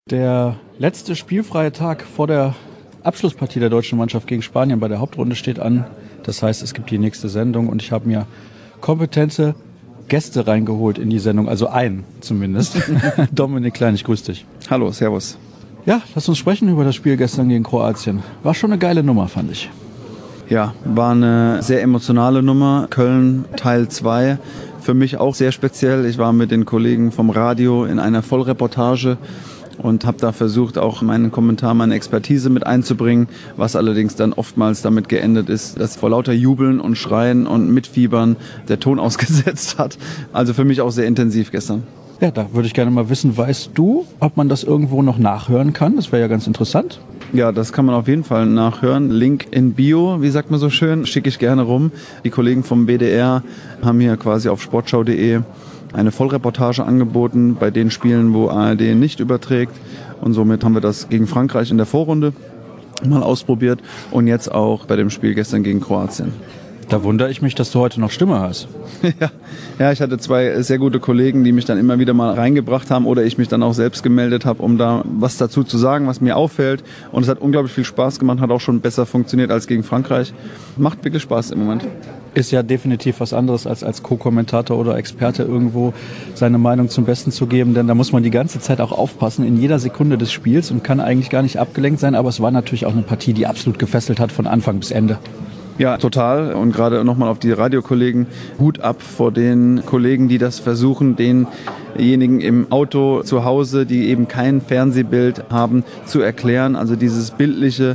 Der letzte spielfreie Tag vor der Abschlusspartie der deutschen Mannschaft gegen Spanien bei der Hauptrunde steht an. Das heißt, es gibt die nächste Sendung und ich habe mir kompetente Gäste reingeholt in die Sendung, also einen zumindest. Dominik Klein, ich grüße dich. Hallo, servus. Ja, lass uns sprechen über das Spiel gestern gegen Kroatien. War schon eine geile Nummer, fand ich. Ja, war eine sehr emotionale Nummer. Köln Teil 2. Für mich auch sehr speziell. Ich war mit den Kollegen vom Radio in einer Vollreportage und habe da versucht, auch meinen Kommentar, meine Expertise mit einzubringen, was allerdings dann oftmals damit geendet ist, dass vor lauter Jubeln und Schreien und Mitfiebern der Ton ausgesetzt hat. Also für mich auch sehr intensiv gestern. Ja, da würde ich gerne mal wissen, weißt du, ob man das irgendwo noch nachhören kann? Das wäre ja ganz interessant. Ja, das kann man auf jeden Fall nachhören. Link in Bio, wie sagt man so schön, schicke ich gerne rum. Die Kollegen vom BDR haben hier quasi auf sportschau.de eine Vollreportage angeboten bei den Spielen, wo ARD nicht überträgt. Und somit haben wir das gegen Frankreich in der Vorrunde mal ausprobiert und jetzt auch bei dem Spiel gestern gegen Kroatien. Da wundere ich mich, dass du heute noch Stimme hast. Ja, ich hatte 2 sehr gute Kollegen, die mich dann immer wieder mal reingebracht haben oder ich mich dann auch selbst gemeldet habe, um da was dazu zu sagen, was mir auffällt. Und es hat unglaublich viel Spaß gemacht, hat auch schon besser funktioniert als gegen Frankreich. Macht wirklich Spaß im Moment. Ist ja definitiv was anderes, als Co-Kommentator oder Experte irgendwo seine Meinung zum Besten zu geben, denn da muss man die ganze Zeit auch aufpassen in jeder Sekunde des Spiels und kann eigentlich gar nicht abgelenkt sein, aber es war natürlich auch eine Partie, die absolut gefesselt hat von Anfang bis Ende. Ja, total. Und gerade nochmal auf die Radiokollegen, Hut ab vor den Kollegen, die das versuchen, denjenigen im Auto zu Hause, die eben kein Fernsehbild haben, zu erklären. Also dieses bildliche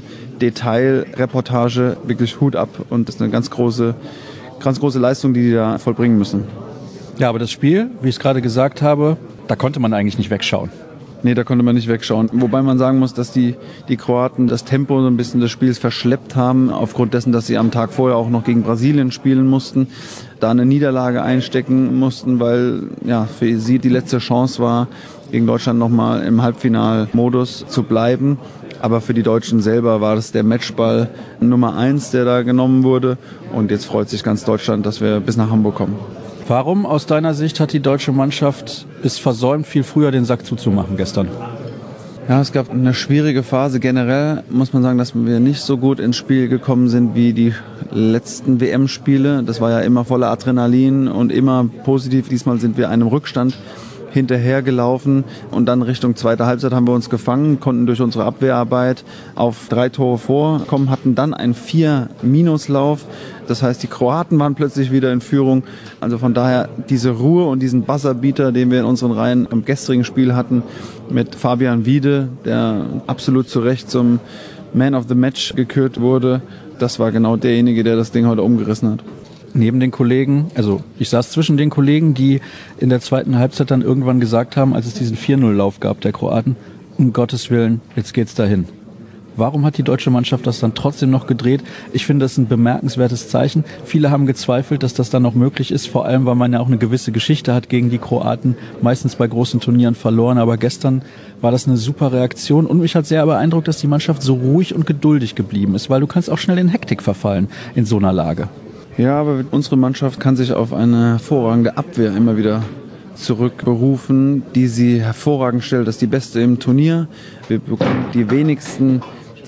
Detailreportage, wirklich Hut ab. Und das ist eine ganz große Leistung, die da vollbringen müssen. Ja, aber das Spiel, wie ich es gerade gesagt habe, da konnte man eigentlich nicht wegschauen. Nee, da konnte man nicht wegschauen. Wobei man sagen muss, dass die Kroaten das Tempo so ein bisschen des Spiels verschleppt haben, aufgrund dessen, dass sie am Tag vorher auch noch gegen Brasilien spielen mussten, da eine Niederlage einstecken mussten, weil ja für sie die letzte Chance war, gegen Deutschland nochmal im Halbfinalmodus zu bleiben. Aber für die Deutschen selber war das der Matchball Nummer 1, der da genommen wurde. Und jetzt freut sich ganz Deutschland, dass wir bis nach Hamburg kommen. Warum aus deiner Sicht hat die deutsche Mannschaft es versäumt, viel früher den Sack zuzumachen gestern? Ja, es gab eine schwierige Phase. Generell muss man sagen, dass wir nicht so gut ins Spiel gekommen sind wie die letzten WM-Spiele. Das war ja immer voller Adrenalin und immer positiv. Diesmal sind wir einem Rückstand hinterhergelaufen und dann Richtung zweite Halbzeit haben wir uns gefangen, konnten durch unsere Abwehrarbeit auf 3 Tore vorkommen, hatten dann einen 4-Minuslauf. Das heißt, die Kroaten waren plötzlich wieder in Führung. Also von daher diese Ruhe und diesen Buzzerbeater, den wir in unseren Reihen im gestrigen Spiel hatten mit Fabian Wiede, der absolut zu Recht zum Man of the Match gekürt wurde, das war genau derjenige, der das Ding heute umgerissen hat. Neben den Kollegen, also ich saß zwischen den Kollegen, die in der zweiten Halbzeit dann irgendwann gesagt haben, als es diesen 4-0-Lauf gab der Kroaten, um Gottes Willen, jetzt geht's dahin. Warum hat die deutsche Mannschaft das dann trotzdem noch gedreht? Ich finde, das ist ein bemerkenswertes Zeichen. Viele haben gezweifelt, dass das dann noch möglich ist, vor allem, weil man ja auch eine gewisse Geschichte hat gegen die Kroaten, meistens bei großen Turnieren verloren. Aber gestern war das eine super Reaktion und mich hat sehr beeindruckt, dass die Mannschaft so ruhig und geduldig geblieben ist, weil du kannst auch schnell in Hektik verfallen in so einer Lage. Ja, aber unsere Mannschaft kann sich auf eine hervorragende Abwehr immer wieder zurückberufen, die sie hervorragend stellt. Das ist die beste im Turnier. Wir bekommen die wenigsten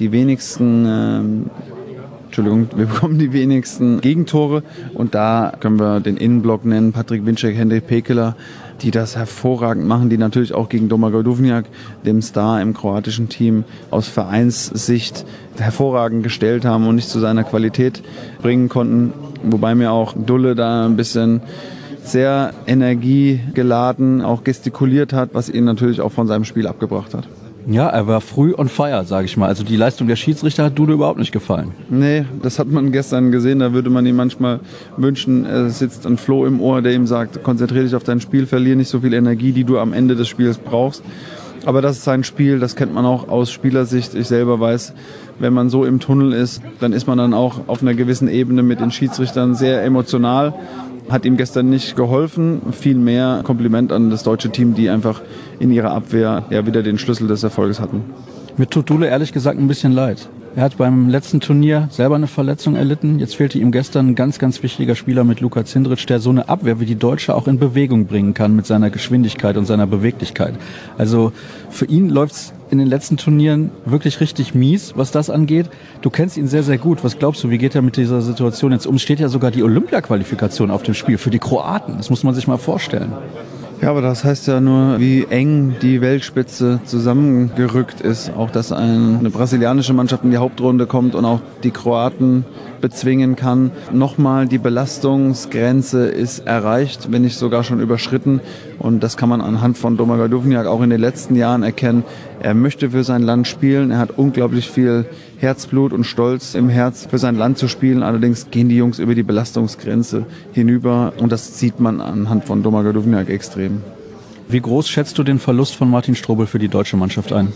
Gegentore und da können wir den Innenblock nennen, Patrick Winczek, Hendrik Pekeler, die das hervorragend machen, die natürlich auch gegen Domagoj Duvnjak, dem Star im kroatischen Team, aus Vereinssicht hervorragend gestellt haben und nicht zu seiner Qualität bringen konnten. Wobei mir auch Dulle da ein bisschen sehr energiegeladen auch gestikuliert hat, was ihn natürlich auch von seinem Spiel abgebracht hat. Ja, er war früh on fire, sage ich mal. Also die Leistung der Schiedsrichter hat Dude überhaupt nicht gefallen. Nee, das hat man gestern gesehen. Da würde man ihm manchmal wünschen, es sitzt ein Floh im Ohr, der ihm sagt, konzentriere dich auf dein Spiel, verliere nicht so viel Energie, die du am Ende des Spiels brauchst. Aber das ist sein Spiel, das kennt man auch aus Spielersicht. Ich selber weiß, wenn man so im Tunnel ist, dann ist man dann auch auf einer gewissen Ebene mit den Schiedsrichtern sehr emotional. Hat ihm gestern nicht geholfen. Vielmehr Kompliment an das deutsche Team, die einfach in ihrer Abwehr ja wieder den Schlüssel des Erfolges hatten. Mir tut Dule ehrlich gesagt ein bisschen leid. Er hat beim letzten Turnier selber eine Verletzung erlitten. Jetzt fehlte ihm gestern ein ganz, ganz wichtiger Spieler mit Luka Cindric, der so eine Abwehr wie die Deutsche auch in Bewegung bringen kann mit seiner Geschwindigkeit und seiner Beweglichkeit. Also für ihn läuft's in den letzten Turnieren wirklich richtig mies, was das angeht. Du kennst ihn sehr, sehr gut. Was glaubst du, wie geht er mit dieser Situation jetzt um? Steht ja sogar die Olympia-Qualifikation auf dem Spiel für die Kroaten. Das muss man sich mal vorstellen. Ja, aber das heißt ja nur, wie eng die Weltspitze zusammengerückt ist. Auch, dass eine brasilianische Mannschaft in die Hauptrunde kommt und auch die Kroaten bezwingen kann. Nochmal, die Belastungsgrenze ist erreicht, wenn nicht sogar schon überschritten. Und das kann man anhand von Domagoj Duvnjak auch in den letzten Jahren erkennen. Er möchte für sein Land spielen. Er hat unglaublich viel Herzblut und Stolz im Herz, für sein Land zu spielen. Allerdings gehen die Jungs über die Belastungsgrenze hinüber. Und das sieht man anhand von Domagoj Duvnjak extrem. Wie groß schätzt du den Verlust von Martin Strobel für die deutsche Mannschaft ein?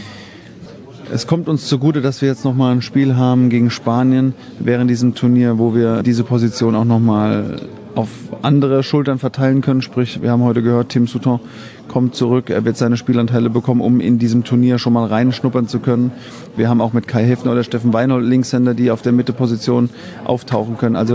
Es kommt uns zugute, dass wir jetzt nochmal ein Spiel haben gegen Spanien während diesem Turnier, wo wir diese Position auch nochmal auf andere Schultern verteilen können. Sprich, wir haben heute gehört, Tim Souton kommt zurück. Er wird seine Spielanteile bekommen, um in diesem Turnier schon mal reinschnuppern zu können. Wir haben auch mit Kai Häfner oder Steffen Weinhold Linkshänder, die auf der Mitteposition auftauchen können. Also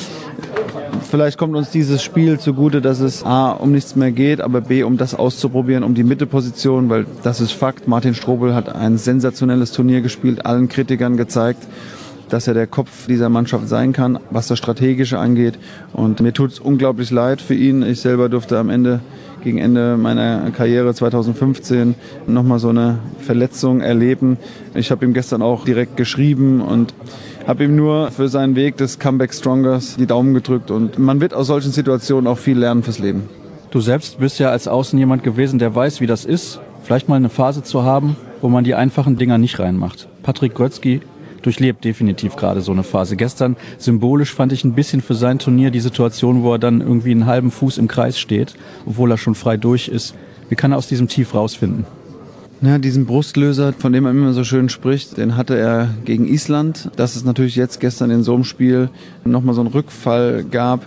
vielleicht kommt uns dieses Spiel zugute, dass es A, um nichts mehr geht, aber B, um das auszuprobieren, um die Mitteposition, weil das ist Fakt. Martin Strobel hat ein sensationelles Turnier gespielt, allen Kritikern gezeigt, dass er der Kopf dieser Mannschaft sein kann, was das Strategische angeht. Und mir tut es unglaublich leid für ihn. Ich selber durfte gegen Ende meiner Karriere 2015 nochmal so eine Verletzung erleben. Ich habe ihm gestern auch direkt geschrieben und habe ihm nur für seinen Weg des Comeback Strongers die Daumen gedrückt. Und man wird aus solchen Situationen auch viel lernen fürs Leben. Du selbst bist ja als Außen jemand gewesen, der weiß, wie das ist, vielleicht mal eine Phase zu haben, wo man die einfachen Dinger nicht reinmacht. Patrick Grötzky durchlebt definitiv gerade so eine Phase. Gestern symbolisch fand ich ein bisschen für sein Turnier die Situation, wo er dann irgendwie einen halben Fuß im Kreis steht, obwohl er schon frei durch ist. Wie kann er aus diesem Tief rausfinden? Ja, diesen Brustlöser, von dem man immer so schön spricht, den hatte er gegen Island. Dass es natürlich jetzt gestern in so einem Spiel nochmal so einen Rückfall gab,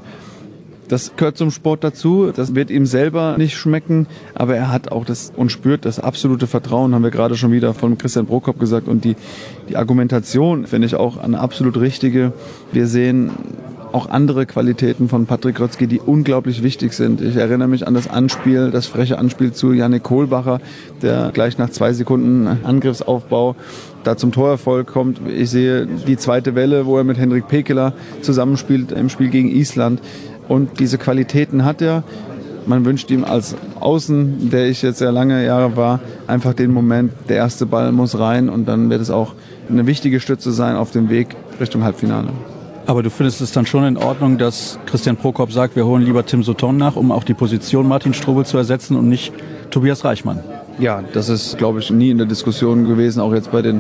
das gehört zum Sport dazu. Das wird ihm selber nicht schmecken, aber er hat auch das und spürt das absolute Vertrauen, haben wir gerade schon wieder von Christian Prokop gesagt. Und die Argumentation finde ich auch eine absolut richtige. Wir sehen auch andere Qualitäten von Patrick Grötzky, die unglaublich wichtig sind. Ich erinnere mich an das Anspiel, das freche Anspiel zu Yannick Kohlbacher, der gleich nach 2 Sekunden Angriffsaufbau da zum Torerfolg kommt. Ich sehe die zweite Welle, wo er mit Henrik Pekeler zusammenspielt im Spiel gegen Island. Und diese Qualitäten hat er. Man wünscht ihm als Außen, der ich jetzt sehr lange Jahre war, einfach den Moment, der erste Ball muss rein und dann wird es auch eine wichtige Stütze sein auf dem Weg Richtung Halbfinale. Aber du findest es dann schon in Ordnung, dass Christian Prokop sagt, wir holen lieber Tim Souton nach, um auch die Position Martin Strobel zu ersetzen und nicht Tobias Reichmann? Ja, das ist, glaube ich, nie in der Diskussion gewesen, auch jetzt bei den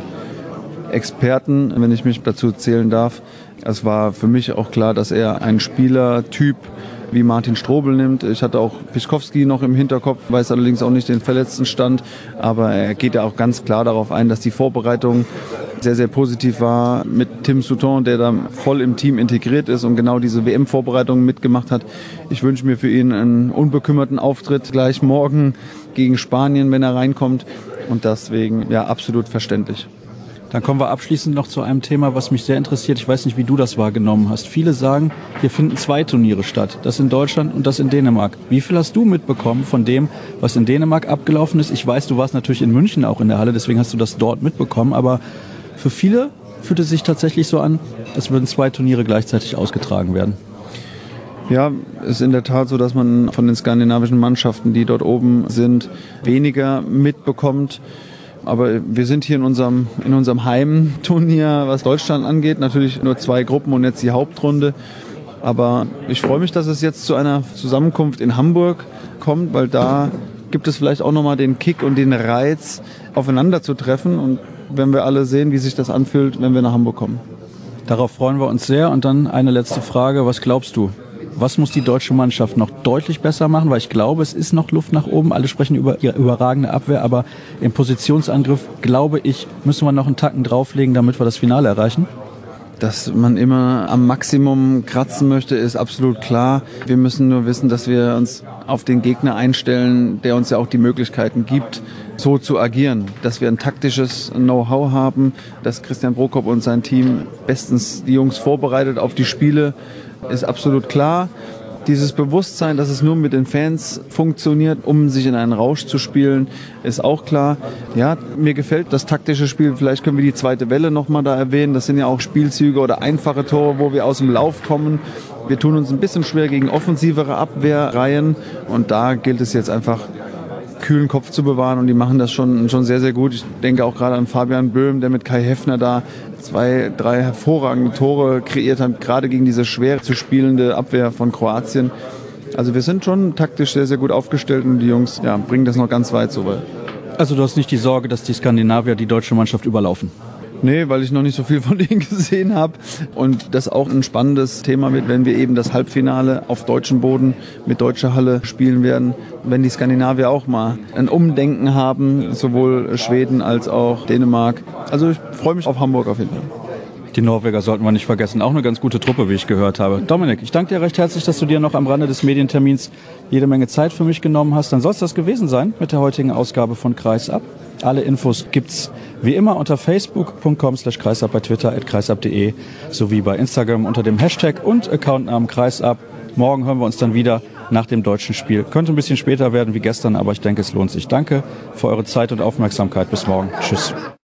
Experten, wenn ich mich dazu zählen darf. Es war für mich auch klar, dass er einen Spielertyp wie Martin Strobel nimmt. Ich hatte auch Pischkowski noch im Hinterkopf, weiß allerdings auch nicht den Verletztenstand. Aber er geht ja auch ganz klar darauf ein, dass die Vorbereitung sehr, sehr positiv war mit Tim Souton, der da voll im Team integriert ist und genau diese WM-Vorbereitung mitgemacht hat. Ich wünsche mir für ihn einen unbekümmerten Auftritt gleich morgen gegen Spanien, wenn er reinkommt. Und deswegen, ja, absolut verständlich. Dann kommen wir abschließend noch zu einem Thema, was mich sehr interessiert. Ich weiß nicht, wie du das wahrgenommen hast. Viele sagen, hier finden 2 Turniere statt. Das in Deutschland und das in Dänemark. Wie viel hast du mitbekommen von dem, was in Dänemark abgelaufen ist? Ich weiß, du warst natürlich in München auch in der Halle, deswegen hast du das dort mitbekommen. Aber für viele fühlt es sich tatsächlich so an, als würden 2 Turniere gleichzeitig ausgetragen werden. Ja, es ist in der Tat so, dass man von den skandinavischen Mannschaften, die dort oben sind, weniger mitbekommt. Aber wir sind hier in unserem Heimturnier, was Deutschland angeht, natürlich nur 2 Gruppen und jetzt die Hauptrunde. Aber ich freue mich, dass es jetzt zu einer Zusammenkunft in Hamburg kommt, weil da gibt es vielleicht auch nochmal den Kick und den Reiz, aufeinander zu treffen. Und wenn wir alle sehen, wie sich das anfühlt, wenn wir nach Hamburg kommen. Darauf freuen wir uns sehr. Und dann eine letzte Frage. Was glaubst du? Was muss die deutsche Mannschaft noch deutlich besser machen? Weil ich glaube, es ist noch Luft nach oben. Alle sprechen über ihre überragende Abwehr, aber im Positionsangriff, glaube ich, müssen wir noch einen Tacken drauflegen, damit wir das Finale erreichen. Dass man immer am Maximum kratzen möchte, ist absolut klar. Wir müssen nur wissen, dass wir uns auf den Gegner einstellen, der uns ja auch die Möglichkeiten gibt, so zu agieren. Dass wir ein taktisches Know-how haben, dass Christian Prokop und sein Team bestens die Jungs vorbereitet auf die Spiele, ist absolut klar. Dieses Bewusstsein, dass es nur mit den Fans funktioniert, um sich in einen Rausch zu spielen, ist auch klar. Ja, mir gefällt das taktische Spiel. Vielleicht können wir die zweite Welle nochmal da erwähnen. Das sind ja auch Spielzüge oder einfache Tore, wo wir aus dem Lauf kommen. Wir tun uns ein bisschen schwer gegen offensivere Abwehrreihen. Und da gilt es jetzt einfach, kühlen Kopf zu bewahren, und die machen das schon sehr, sehr gut. Ich denke auch gerade an Fabian Böhm, der mit Kai Heffner da 2, 3 hervorragende Tore kreiert hat, gerade gegen diese schwer zu spielende Abwehr von Kroatien. Also wir sind schon taktisch sehr, sehr gut aufgestellt, und die Jungs bringen das noch ganz weit so weit. Also du hast nicht die Sorge, dass die Skandinavier die deutsche Mannschaft überlaufen? Nee, weil ich noch nicht so viel von denen gesehen habe. Und das auch ein spannendes Thema wird, wenn wir eben das Halbfinale auf deutschem Boden mit deutscher Halle spielen werden. Wenn die Skandinavier auch mal ein Umdenken haben, sowohl Schweden als auch Dänemark. Also ich freue mich auf Hamburg auf jeden Fall. Die Norweger sollten wir nicht vergessen. Auch eine ganz gute Truppe, wie ich gehört habe. Dominik, ich danke dir recht herzlich, dass du dir noch am Rande des Medientermins jede Menge Zeit für mich genommen hast. Dann soll es das gewesen sein mit der heutigen Ausgabe von Kreisab. Alle Infos gibt's wie immer unter facebook.com/kreisab, bei Twitter @kreisab.de sowie bei Instagram unter dem Hashtag und Accountnamen Kreisab. Morgen hören wir uns dann wieder nach dem deutschen Spiel. Könnte ein bisschen später werden wie gestern, aber ich denke, es lohnt sich. Danke für eure Zeit und Aufmerksamkeit. Bis morgen. Tschüss.